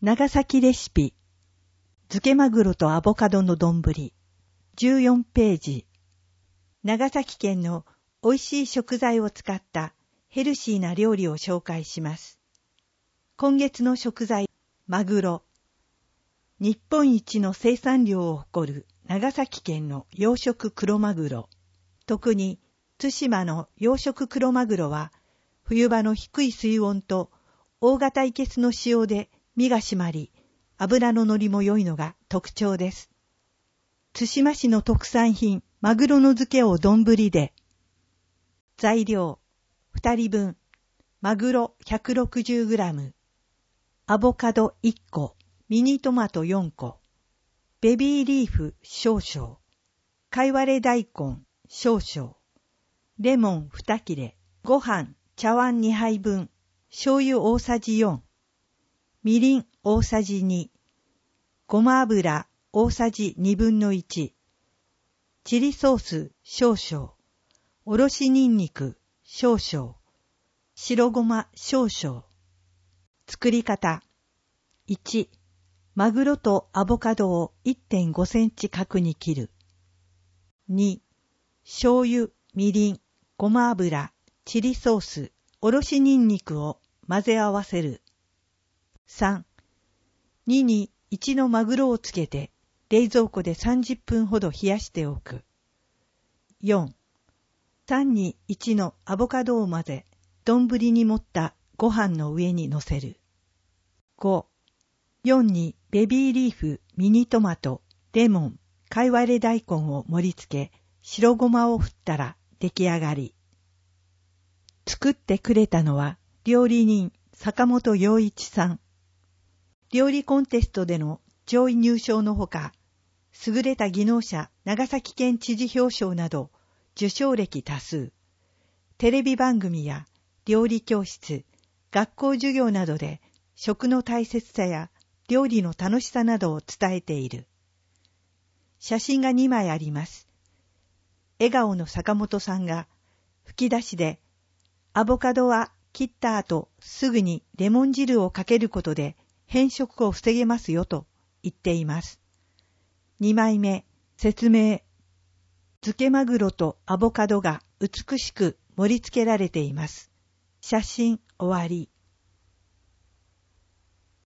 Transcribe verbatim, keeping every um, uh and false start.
長崎レシピ漬けマグロとアボカドの丼じゅうよんページ。長崎県の美味しい食材を使ったヘルシーな料理を紹介します。今月の食材、マグロ。日本一の生産量を誇る長崎県の養殖クロマグロ。特に対馬の養殖クロマグロは冬場の低い水温と大型いけすの塩で身が締まり、脂の乗りも良いのが特徴です。対馬市の特産品、マグロの漬けを丼で。材料、ふたりぶん、マグロ ひゃくろくじゅうグラム、アボカドいっこ、ミニトマトよんこ、ベビーリーフ少々、かいわれ大根少々、レモンに切れ、ご飯、茶碗にはいぶん、醤油大さじよん、みりん大さじに、ごま油大さじにぶんのいち、チリソース少々、おろしにんにく少々、白ごま少々。作り方。いち、マグロとアボカドを いってんごセンチ角に切る。に、醤油、みりん、ごま油、チリソース、おろしにんにくを混ぜ合わせる。さん、ににいちのマグロをつけて冷蔵庫でさんじゅっぷんほど冷やしておく。よん、さんにいちのアボカドを混ぜ、丼に盛ったご飯の上に乗せる。ご、よんにベビーリーフ、ミニトマト、レモン、かいわれ大根を盛り付け、白ごまを振ったら出来上がり。作ってくれたのは料理人坂本陽一さん。料理コンテストでの上位入賞のほか、優れた技能者長崎県知事表彰など受賞歴多数。テレビ番組や料理教室、学校授業などで食の大切さや料理の楽しさなどを伝えている。写真がにまいあります。笑顔の坂本さんが吹き出しで、アボカドは切った後すぐにレモン汁をかけることで変色を防げますよと言っています。にまいめ、説明。漬けマグロとアボカドが美しく盛り付けられています。写真終わり。